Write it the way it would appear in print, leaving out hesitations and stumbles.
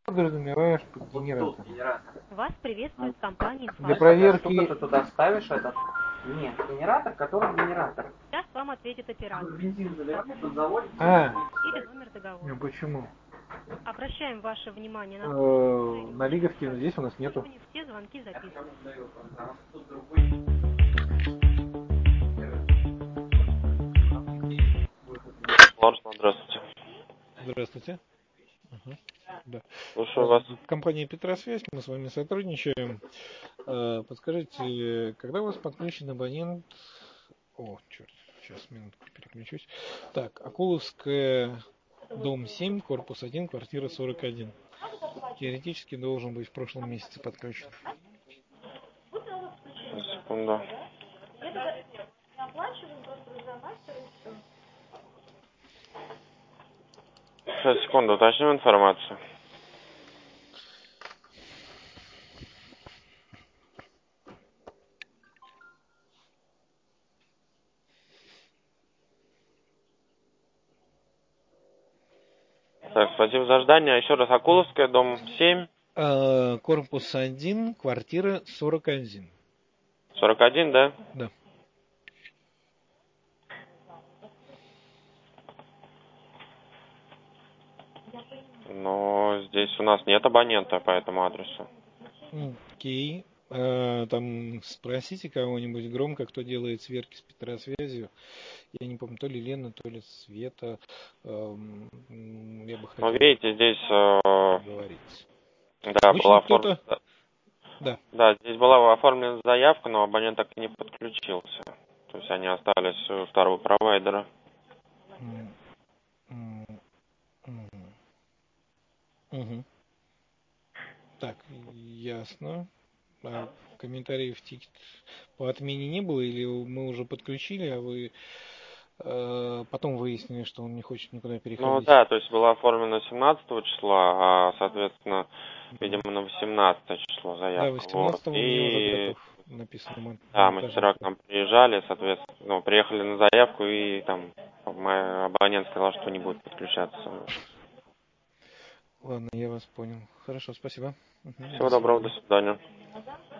подразумеваешь под Вот тут генератор? генератор. Вас приветствует компания Для «Инфа». проверки... Ты туда ставишь этот... Нет, генератор, который генератор. Сейчас вам ответит оператор. Бензин заливать тут заводится. Или номер договора. Ну почему? Обращаем ваше внимание на то, На Лиговке здесь у нас нету. что все звонки записаны. Ларсон, здравствуйте. Здравствуйте. Ага. Да. Слушаю вас. Компания Петросвязь, мы с вами сотрудничаем. Подскажите, когда у вас подключен абонент... О, черт, сейчас, минутку, переключусь. Так, Акуловская, дом 7, корпус 1, квартира 41. Теоретически должен быть в прошлом месяце подключен. Секунду. Сейчас, секунду, уточним информацию. Так, спасибо за ожидание. Еще раз, Акуловская, дом 7. Корпус 1, квартира 41. 41, да? Да. Но здесь у нас нет абонента по этому адресу. Окей. Там спросите кого-нибудь громко, кто делает сверки с Петросвязью. Я не помню, то ли Лена, то ли Света. Я бы хотел Ну, видите, здесь говорить. да, Обычно была кто-то... оформлена... Да. Да, здесь была оформлена заявка, но абонент так и не подключился. То есть они остались у старого провайдера. Угу. Так, ясно. А комментариев тикет по отмене не было, или мы уже подключили, а вы потом выяснили, что он не хочет никуда Ну переходить? да, то есть была оформлена 17 числа, а, соответственно, видимо, на 18 число Да, заявка. Вот. 18 у меня уже И готов, написано да, монтажник. мастера к нам приезжали, соответственно, ну, приехали на заявку, и там мой абонент сказал, что не будет подключаться. Ладно, я вас понял. Хорошо, спасибо. До Всего доброго, до свидания. свидания.